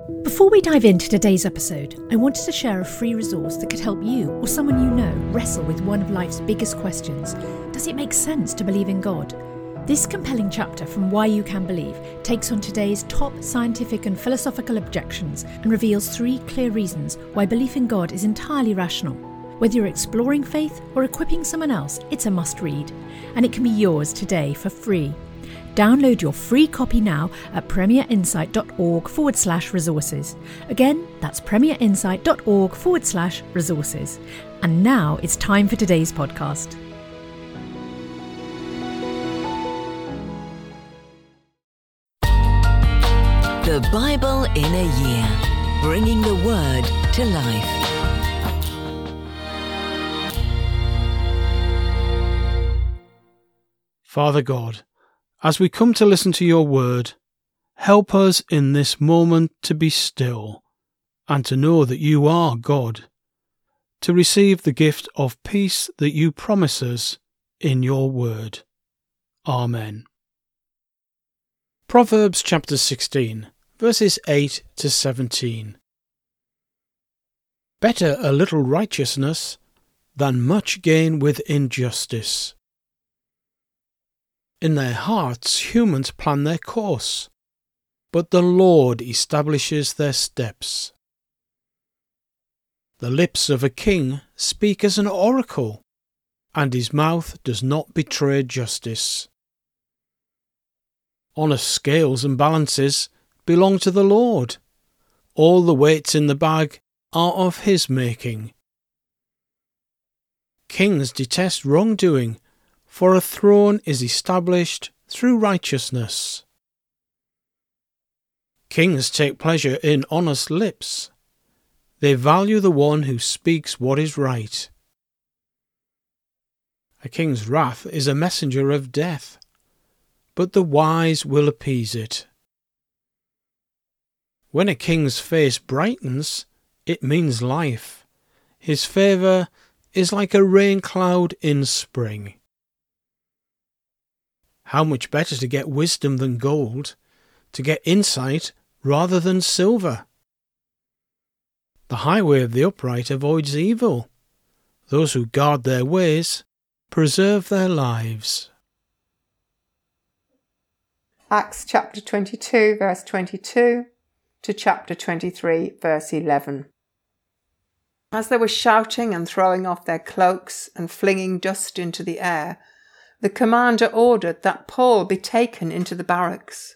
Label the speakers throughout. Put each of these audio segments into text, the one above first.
Speaker 1: Before we dive into today's episode, I wanted to share a free resource that could help you or someone you know wrestle with one of life's biggest questions. Does it make sense to believe in God? This compelling chapter from Why You Can Believe takes on today's top scientific and philosophical objections and reveals 3 clear reasons why belief in God is entirely rational. Whether you're exploring faith or equipping someone else, it's a must-read, and it can be yours today for free. Download your free copy now at premierinsight.org/resources. Again, that's premierinsight.org/resources. And now it's time for today's podcast.
Speaker 2: The Bible in a Year, bringing the Word to life.
Speaker 3: Father God, as we come to listen to your word, help us in this moment to be still and to know that you are God, to receive the gift of peace that you promise us in your word. Amen. Proverbs chapter 16, verses 8 to 17. Better a little righteousness than much gain with injustice. In their hearts humans plan their course, but the Lord establishes their steps. The lips of a king speak as an oracle, and his mouth does not betray justice. Honest scales and balances belong to the Lord. All the weights in the bag are of his making. Kings detest wrongdoing, for a throne is established through righteousness. Kings take pleasure in honest lips. They value the one who speaks what is right. A king's wrath is a messenger of death, but the wise will appease it. When a king's face brightens, it means life. His favour is like a rain cloud in spring. How much better to get wisdom than gold, to get insight rather than silver. The highway of the upright avoids evil. Those who guard their ways preserve their lives.
Speaker 4: Acts chapter 22, verse 22 to chapter 23, verse 11. As they were shouting and throwing off their cloaks and flinging dust into the air, the commander ordered that Paul be taken into the barracks.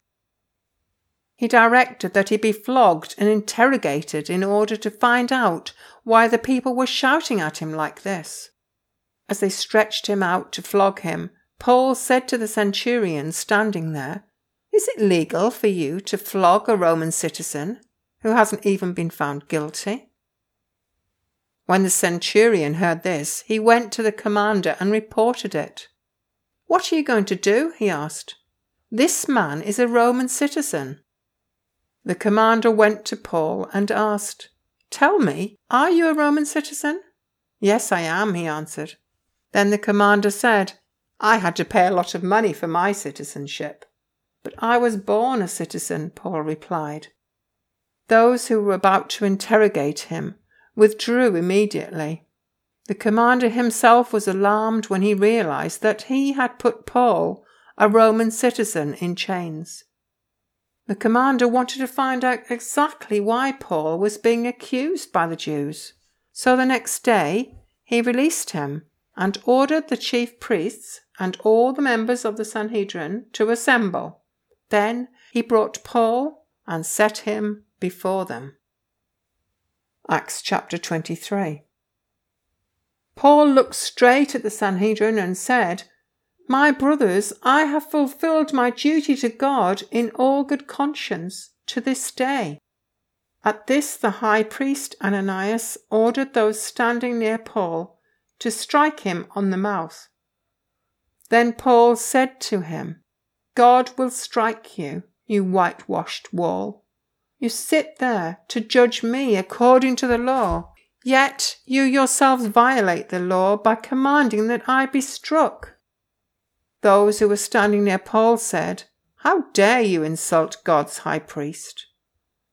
Speaker 4: He directed that he be flogged and interrogated in order to find out why the people were shouting at him like this. As they stretched him out to flog him, Paul said to the centurion standing there, "Is it legal for you to flog a Roman citizen who hasn't even been found guilty?" When the centurion heard this, he went to the commander and reported it. "What are you going to do?" he asked. "This man is a Roman citizen." The commander went to Paul and asked, "Tell me, are you a Roman citizen?" "Yes, I am," he answered. Then the commander said, "I had to pay a lot of money for my citizenship." "But I was born a citizen," Paul replied. Those who were about to interrogate him withdrew immediately. The commander himself was alarmed when he realized that he had put Paul, a Roman citizen, in chains. The commander wanted to find out exactly why Paul was being accused by the Jews. So the next day he released him and ordered the chief priests and all the members of the Sanhedrin to assemble. Then he brought Paul and set him before them. Acts chapter 23. Paul looked straight at the Sanhedrin and said, "My brothers, I have fulfilled my duty to God in all good conscience to this day." At this the high priest Ananias ordered those standing near Paul to strike him on the mouth. Then Paul said to him, "God will strike you, you whitewashed wall. You sit there to judge me according to the law. Yet you yourselves violate the law by commanding that I be struck." Those who were standing near Paul said, "How dare you insult God's high priest?"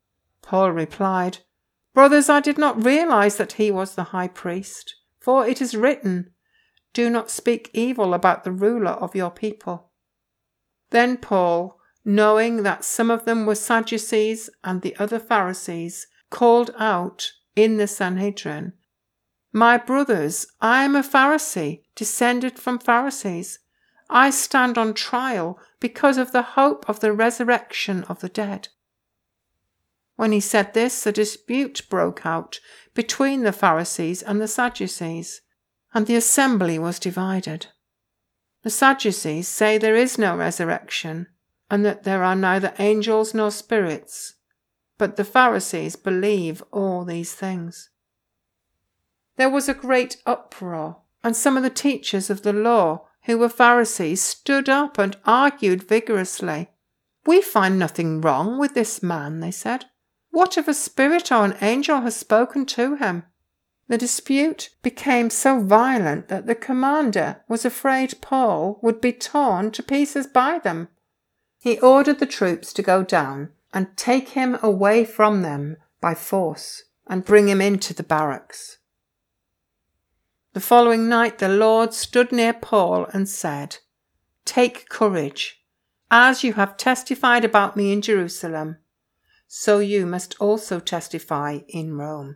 Speaker 4: Paul replied, "Brothers, I did not realize that he was the high priest, for it is written, 'Do not speak evil about the ruler of your people.'" Then Paul, knowing that some of them were Sadducees and the other Pharisees, called out in the Sanhedrin, "My brothers, I am a Pharisee, descended from Pharisees. I stand on trial because of the hope of the resurrection of the dead." When he said this, a dispute broke out between the Pharisees and the Sadducees, and the assembly was divided. The Sadducees say there is no resurrection, and that there are neither angels nor spirits, but the Pharisees believe all these things. There was a great uproar, and some of the teachers of the law, who were Pharisees, stood up and argued vigorously. "We find nothing wrong with this man," they said. "What if a spirit or an angel has spoken to him?" The dispute became so violent that the commander was afraid Paul would be torn to pieces by them. He ordered the troops to go down and take him away from them by force and bring him into the barracks. The following night the Lord stood near Paul and said, "Take courage. As you have testified about me in Jerusalem, so you must also testify in Rome."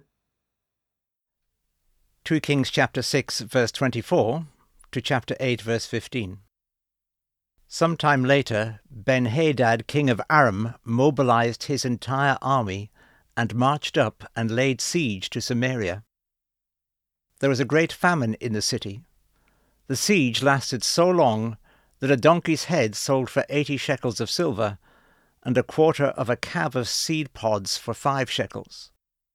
Speaker 5: 2 Kings chapter 6 verse 24 to chapter 8 verse 15. Some time later, Ben-Hadad, king of Aram, mobilized his entire army and marched up and laid siege to Samaria. There was a great famine in the city. The siege lasted so long that a donkey's head sold for 80 shekels of silver, and a quarter of a cab of seed pods for 5 shekels.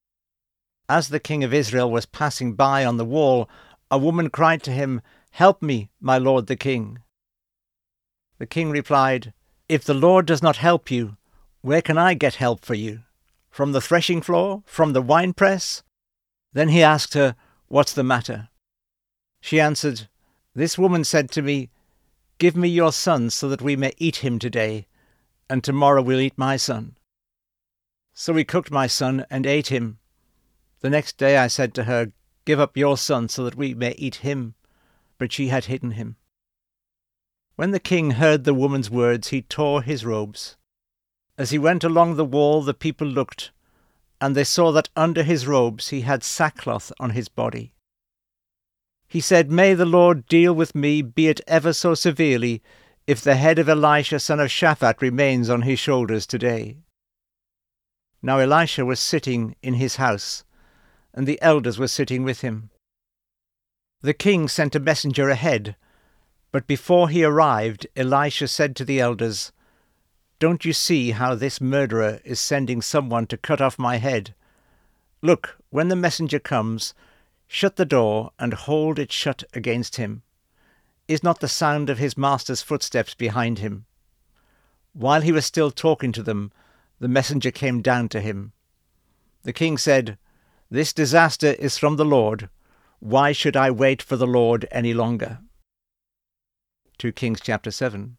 Speaker 5: As the king of Israel was passing by on the wall, a woman cried to him, "Help me, my lord the king." The king replied, "If the Lord does not help you, where can I get help for you? From the threshing floor? From the winepress?" Then he asked her, "What's the matter?" She answered, "This woman said to me, 'Give me your son so that we may eat him today, and tomorrow we'll eat my son.' So we cooked my son and ate him. The next day I said to her, 'Give up your son so that we may eat him.' But she had hidden him." When the king heard the woman's words, he tore his robes. As he went along the wall, the people looked, and they saw that under his robes he had sackcloth on his body. He said, "May the Lord deal with me, be it ever so severely, if the head of Elisha son of Shaphat remains on his shoulders today." Now Elisha was sitting in his house, and the elders were sitting with him. The king sent a messenger ahead, but before he arrived, Elisha said to the elders, "Don't you see how this murderer is sending someone to cut off my head? Look, when the messenger comes, shut the door and hold it shut against him. Is not the sound of his master's footsteps behind him?" While he was still talking to them, the messenger came down to him. The king said, "This disaster is from the Lord. Why should I wait for the Lord any longer?" 2 Kings chapter 7.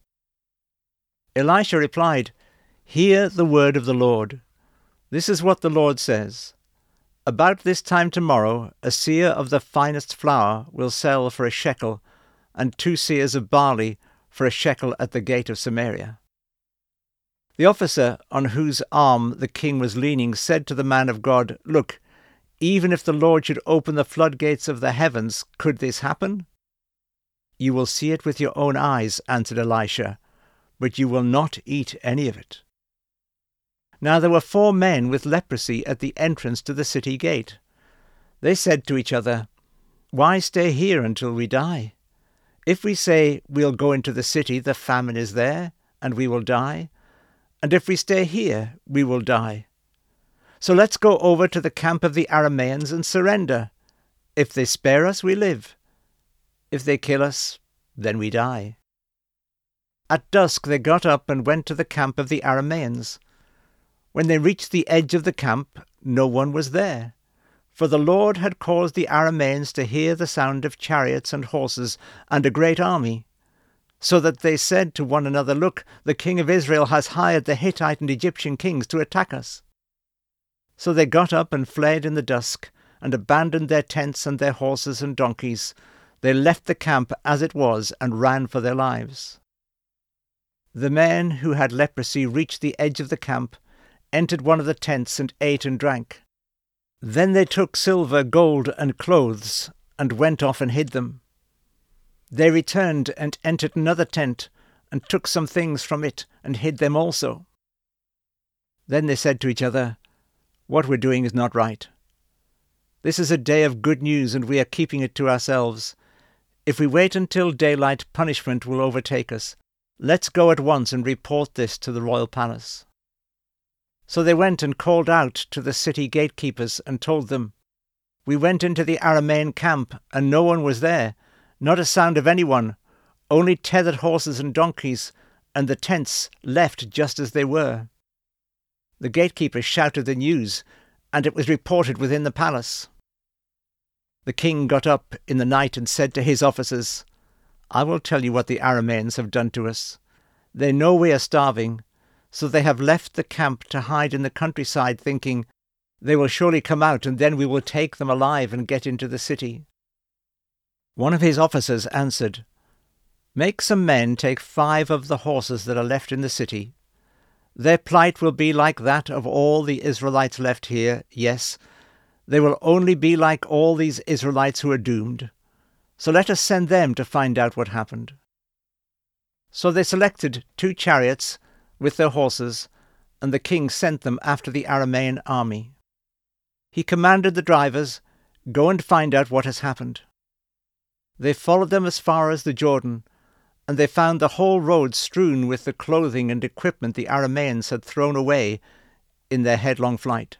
Speaker 5: Elisha replied, "Hear the word of the Lord. This is what the Lord says. About this time tomorrow, a seah of the finest flour will sell for a shekel, and 2 seahs of barley for a shekel at the gate of Samaria." The officer on whose arm the king was leaning said to the man of God, "Look, even if the Lord should open the floodgates of the heavens, could this happen?" "You will see it with your own eyes," answered Elisha, "but you will not eat any of it." Now there were 4 men with leprosy at the entrance to the city gate. They said to each other, "Why stay here until we die? If we say, 'We'll go into the city,' the famine is there, and we will die. And if we stay here, we will die. So let's go over to the camp of the Arameans and surrender. If they spare us, we live. If they kill us, then we die." At dusk they got up and went to the camp of the Arameans. When they reached the edge of the camp, no one was there, for the Lord had caused the Arameans to hear the sound of chariots and horses and a great army, so that they said to one another, "Look, the king of Israel has hired the Hittite and Egyptian kings to attack us." So they got up and fled in the dusk, and abandoned their tents and their horses and donkeys. They left the camp as it was and ran for their lives. The men who had leprosy reached the edge of the camp, entered one of the tents, and ate and drank. Then they took silver, gold, and clothes, and went off and hid them. They returned and entered another tent, and took some things from it, and hid them also. Then they said to each other, "What we're doing is not right. This is a day of good news, and we are keeping it to ourselves. If we wait until daylight, punishment will overtake us. Let's go at once and report this to the royal palace." So they went and called out to the city gatekeepers and told them, "We went into the Aramean camp, and no one was there, not a sound of anyone, only tethered horses and donkeys, and the tents left just as they were." The gatekeepers shouted the news, and it was reported within the palace. The king got up in the night and said to his officers, "I will tell you what the Arameans have done to us. They know we are starving, so they have left the camp to hide in the countryside, thinking, 'They will surely come out, and then we will take them alive and get into the city.'" One of his officers answered, "Make some men take 5 of the horses that are left in the city. Their plight will be like that of all the Israelites left here. Yes, they will only be like all these Israelites who are doomed. So let us send them to find out what happened." So they selected 2 chariots with their horses, and the king sent them after the Aramean army. He commanded the drivers, "Go and find out what has happened." They followed them as far as the Jordan, and they found the whole road strewn with the clothing and equipment the Arameans had thrown away in their headlong flight.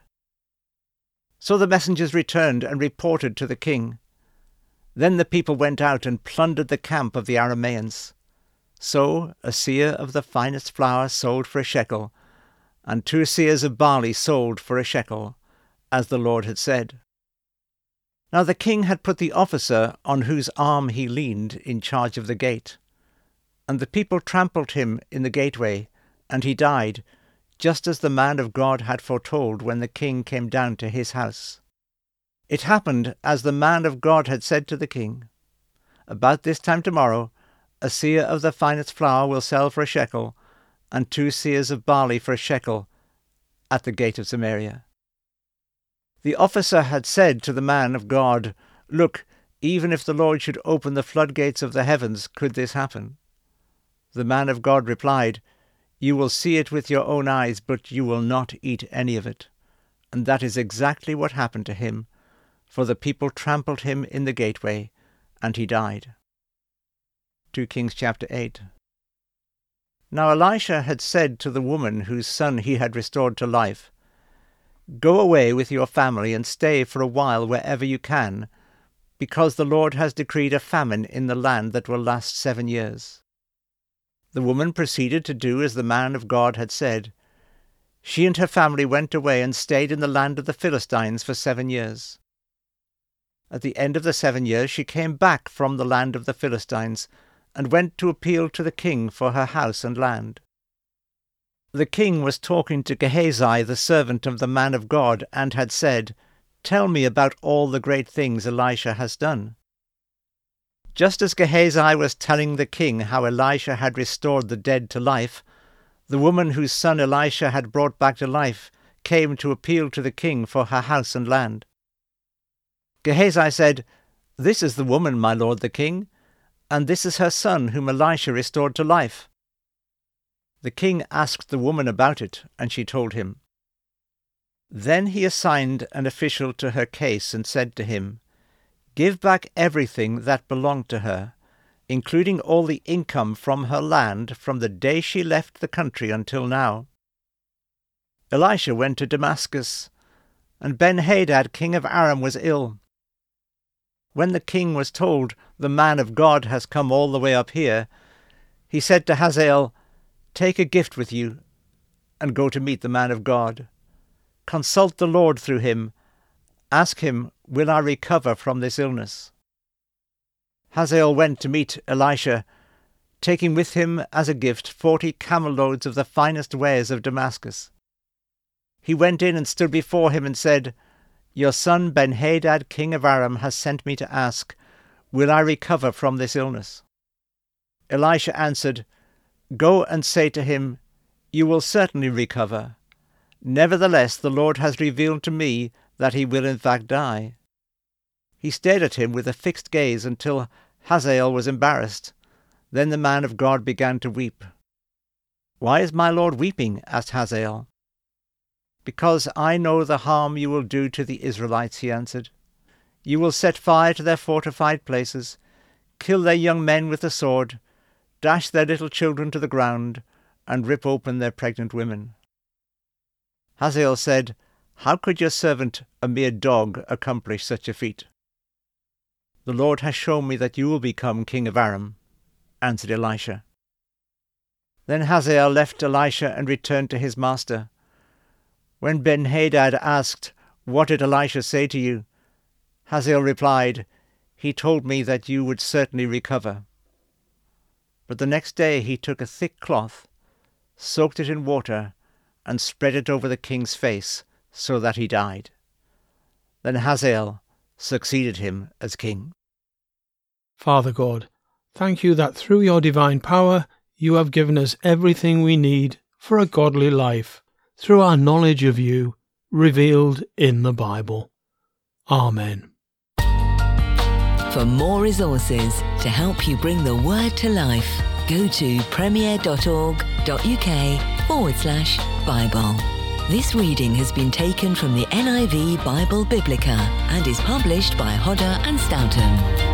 Speaker 5: So the messengers returned and reported to the king. Then the people went out and plundered the camp of the Arameans. So a seah of the finest flour sold for a shekel, and 2 seahs of barley sold for a shekel, as the Lord had said. Now the king had put the officer on whose arm he leaned in charge of the gate. And the people trampled him in the gateway, and he died, just as the man of God had foretold when the king came down to his house. It happened as the man of God had said to the king. About this time tomorrow, a seah of the finest flour will sell for a shekel, and 2 seahs of barley for a shekel, at the gate of Samaria. The officer had said to the man of God, "Look, even if the Lord should open the floodgates of the heavens, could this happen?" The man of God replied, "You will see it with your own eyes, but you will not eat any of it." And that is exactly what happened to him, for the people trampled him in the gateway, and he died. 2 Kings chapter 8. Now Elisha had said to the woman whose son he had restored to life, "Go away with your family and stay for a while wherever you can, because the Lord has decreed a famine in the land that will last 7 years. The woman proceeded to do as the man of God had said. She and her family went away and stayed in the land of the Philistines for 7 years. At the end of the 7 years she came back from the land of the Philistines and went to appeal to the king for her house and land. The king was talking to Gehazi, the servant of the man of God, and had said, "Tell me about all the great things Elisha has done." Just as Gehazi was telling the king how Elisha had restored the dead to life, the woman whose son Elisha had brought back to life came to appeal to the king for her house and land. Gehazi said, "This is the woman, my lord the king, and this is her son whom Elisha restored to life." The king asked the woman about it, and she told him. Then he assigned an official to her case and said to him, "Give back everything that belonged to her, including all the income from her land from the day she left the country until now." Elisha went to Damascus, and Ben-Hadad, king of Aram, was ill. When the king was told, "The man of God has come all the way up here," he said to Hazael, "Take a gift with you, and go to meet the man of God. Consult the Lord through him. Ask him, 'Will I recover from this illness?'" Hazael went to meet Elisha, taking with him as a gift 40 camel loads of the finest wares of Damascus. He went in and stood before him and said, "Your son Ben-Hadad, king of Aram, has sent me to ask, will I recover from this illness?" Elisha answered, "Go and say to him, you will certainly recover. Nevertheless, the Lord has revealed to me that he will in fact die." He stared at him with a fixed gaze until Hazael was embarrassed. Then the man of God began to weep. "Why is my Lord weeping?" asked Hazael. "Because I know the harm you will do to the Israelites," he answered. "You will set fire to their fortified places, kill their young men with the sword, dash their little children to the ground, and rip open their pregnant women." Hazael said, "How could your servant, a mere dog, accomplish such a feat?" "The Lord has shown me that you will become king of Aram," answered Elisha. Then Hazael left Elisha and returned to his master. When Ben-Hadad asked, "What did Elisha say to you?" Hazael replied, "He told me that you would certainly recover." But the next day he took a thick cloth, soaked it in water, and spread it over the king's face, so that he died. Then Hazael succeeded him as king.
Speaker 3: Father God, thank you that through your divine power you have given us everything we need for a godly life through our knowledge of you revealed in the Bible. Amen.
Speaker 2: For more resources to help you bring the word to life, go to premier.org.uk/Bible. This reading has been taken from the NIV Bible Biblica and is published by Hodder and Stoughton.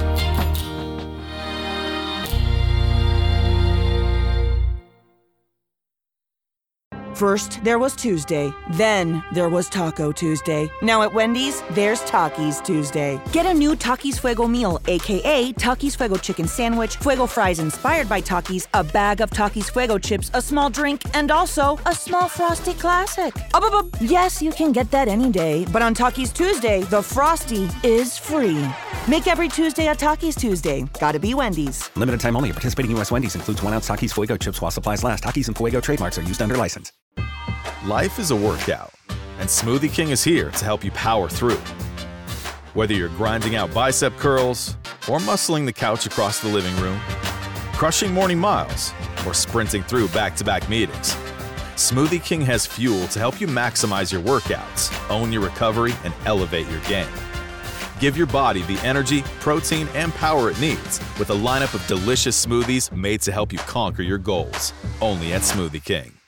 Speaker 6: First, there was Tuesday. Then, there was Taco Tuesday. Now at Wendy's, there's Takis Tuesday. Get a new Takis Fuego meal, a.k.a. Takis Fuego chicken sandwich, Fuego fries inspired by Takis, a bag of Takis Fuego chips, a small drink, and also a small Frosty Classic. Yes, you can get that any day, but on Takis Tuesday, the Frosty is free. Make every Tuesday a Takis Tuesday. Gotta be Wendy's.
Speaker 7: Limited time only. Participating U.S. Wendy's includes 1 ounce Takis Fuego chips while supplies last. Takis and Fuego trademarks are used under license.
Speaker 8: Life is a workout, and Smoothie King is here to help you power through. Whether you're grinding out bicep curls, or muscling the couch across the living room, crushing morning miles, or sprinting through back-to-back meetings, Smoothie King has fuel to help you maximize your workouts, own your recovery, and elevate your game. Give your body the energy, protein, and power it needs with a lineup of delicious smoothies made to help you conquer your goals. Only at Smoothie King.